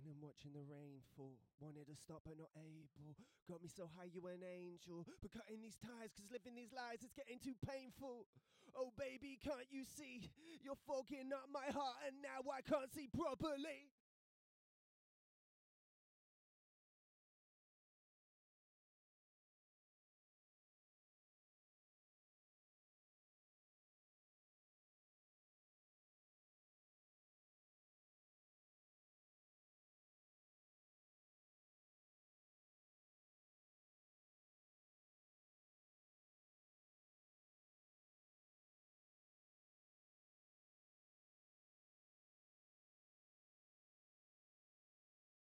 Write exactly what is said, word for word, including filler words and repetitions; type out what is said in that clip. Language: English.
and watching the rain fall. Wanted to stop but not able. Got me so high you an angel. But cutting these ties cause living these lies it's getting too painful. Oh baby, can't you see? You're fogging up my heart and now I can't see properly.